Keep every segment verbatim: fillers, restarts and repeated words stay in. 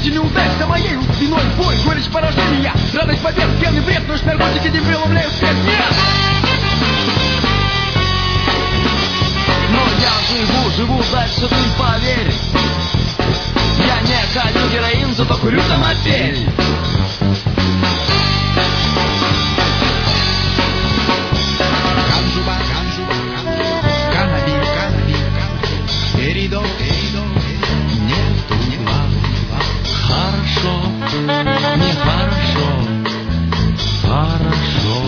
Тучи неудач за моей спиной, бой, горечь поражения, радость побед, пьяный бред, ночь наркотики не преломляют свет, нет! Но я живу, живу дальше, ты поверь. Я не колю героин, зато курю самопель. Ганжуба, ганжуба, канаби, канаби, перидо, перидо, нету дела. Хорошо, нехорошо, хорошо.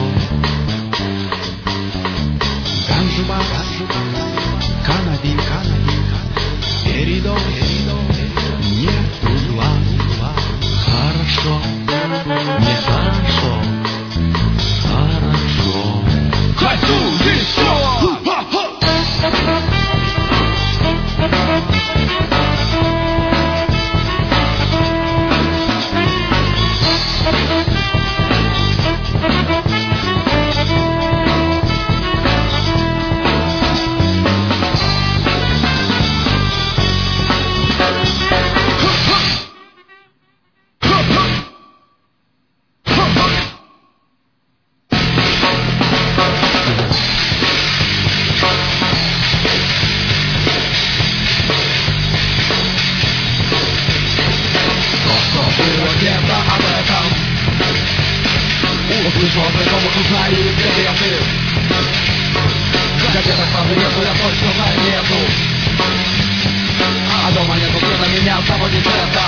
Ганжуба, ганжуба, канаби, канаби, перидо, перидо, нету дела. Хорошо, нехорошо, хорошо. Хочу еще! Услышал о знакомых, узнаю секреты. В газетах правды нету, я точно знаю, нету. А дома нету света, меня заводит это.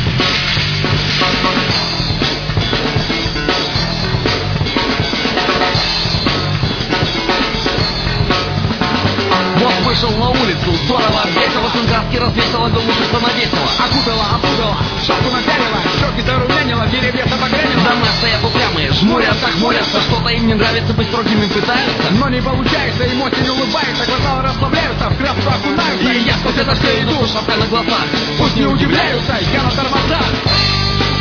Вот вышел на улицу, здорово, весело, сын краски развесила, голубица навесила. Окутала, опутала, шапку напялила, щеки зарумянила, деревья обогрянила. Дома стоят упрямые, жмурятся, хмурятся, что-то им не нравится, быть строгими пытаются. Но не получается, им очень улыбается, глаза расслабляются, в краску окунаются. И я сквозь это все иду, шапка на глазах. Пусть не удивляются, я на тормозах.